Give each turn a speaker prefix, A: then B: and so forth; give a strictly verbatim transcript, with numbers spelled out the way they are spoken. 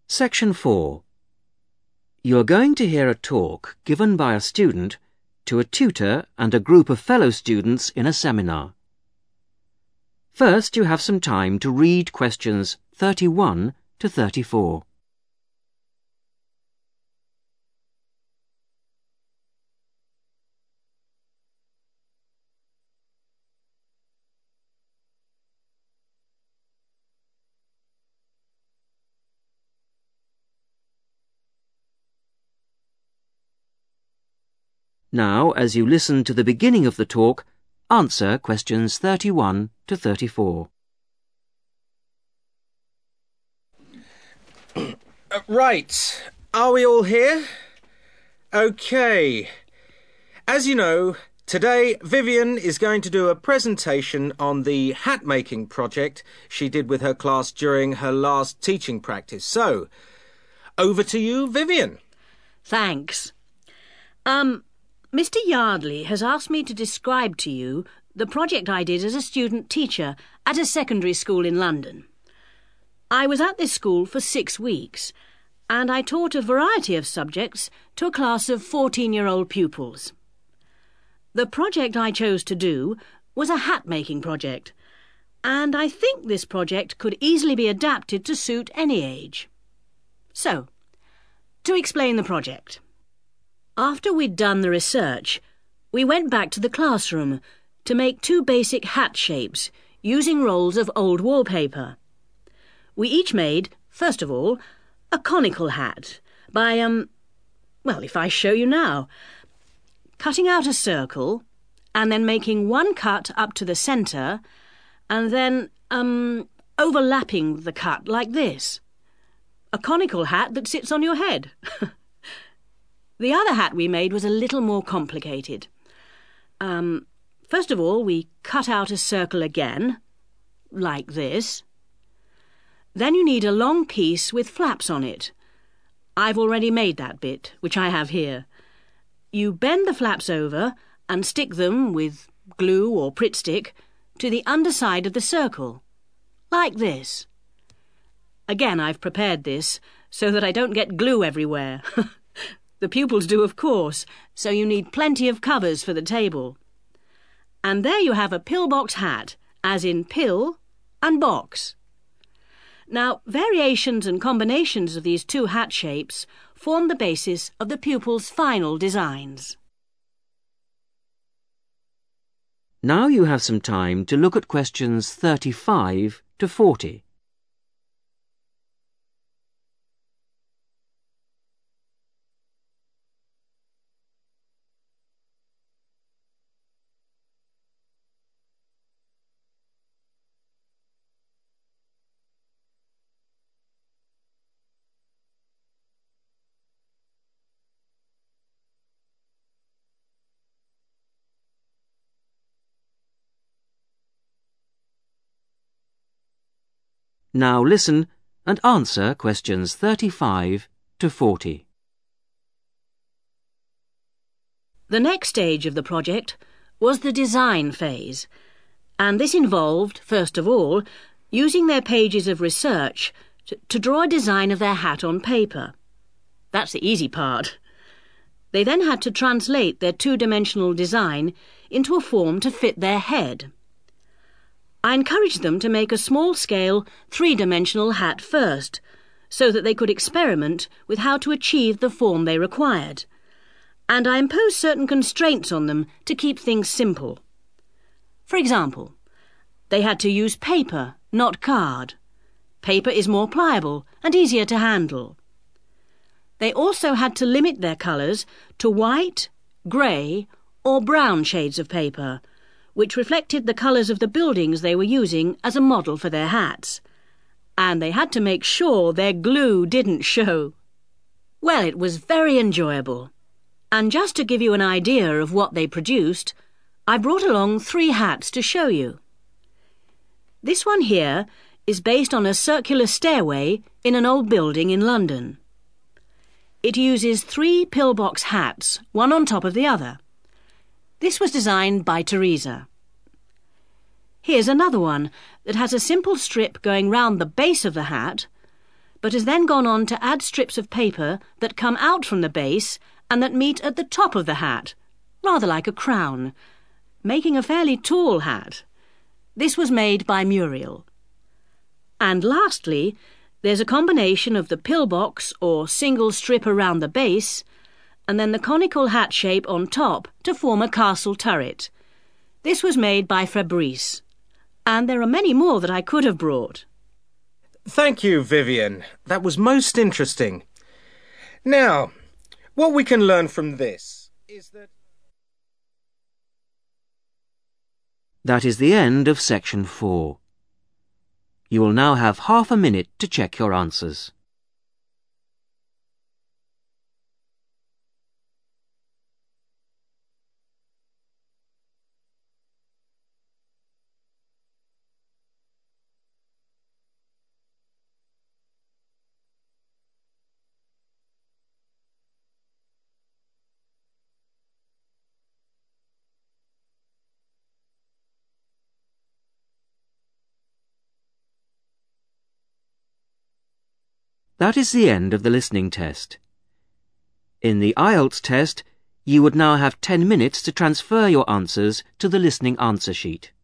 A: Section four. You are going to hear a talk given by a student to a tutor and a group of fellow students in a seminar. First, you have some time to read questions thirty-one to thirty-four. Now, as you listen to the beginning of the talk, answer questions thirty-one to thirty-four.
B: Uh, right. Are we all here? OK. As you know, today Vivian is going to do a presentation on the hat-making project she did with her class during her last teaching practice. So, over to you, Vivian.
C: Thanks. Um... Mister Yardley has asked me to describe to you the project I did as a student teacher at a secondary school in London. I was at this school for six weeks, and I taught a variety of subjects to a class of fourteen-year-old pupils. The project I chose to do was a hat-making project, and I think this project could easily be adapted to suit any age. So, to explain the project. After we'd done the research, we went back to the classroom to make two basic hat shapes using rolls of old wallpaper. We each made, first of all, a conical hat by, um, well, if I show you now, cutting out a circle and then making one cut up to the centre and then, um, overlapping the cut like this. A conical hat that sits on your head. The other hat we made was a little more complicated. Um, first of all, we cut out a circle again, like this. Then you need a long piece with flaps on it. I've already made that bit, which I have here. You bend the flaps over and stick them with glue or Pritt stick to the underside of the circle, like this. Again, I've prepared this so that I don't get glue everywhere. The pupils do, of course, so you need plenty of covers for the table. And there you have a pillbox hat, as in pill and box. Now, variations and combinations of these two hat shapes form the basis of the pupils' final designs.
A: Now you have some time to look at questions thirty-five to forty. Now listen and answer questions thirty-five to forty.
C: The next stage of the project was the design phase, and this involved, first of all, using their pages of research to, to draw a design of their hat on paper. That's the easy part. They then had to translate their two-dimensional design into a form to fit their head. I encouraged them to make a small-scale, three-dimensional hat first, so that they could experiment with how to achieve the form they required. And I imposed certain constraints on them to keep things simple. For example, they had to use paper, not card. Paper is more pliable and easier to handle. They also had to limit their colours to white, grey, or brown shades of paper, which reflected the colours of the buildings they were using as a model for their hats. And they had to make sure their glue didn't show. Well, it was very enjoyable. And just to give you an idea of what they produced, I brought along three hats to show you. This one here is based on a circular stairway in an old building in London. It uses three pillbox hats, one on top of the other. This was designed by Teresa. Here's another one that has a simple strip going round the base of the hat, but has then gone on to add strips of paper that come out from the base and that meet at the top of the hat, rather like a crown, making a fairly tall hat. This was made by Muriel. And lastly, there's a combination of the pillbox or single strip around the base and then the conical hat shape on top to form a castle turret. This was made by Fabrice. And there are many more that I could have brought.
B: Thank you, Vivian. That was most interesting. Now, what we can learn from this is that...
A: That is the end of section four. You will now have half a minute to check your answers. That is the end of the listening test. In the I E L T S test, you would now have ten minutes to transfer your answers to the listening answer sheet.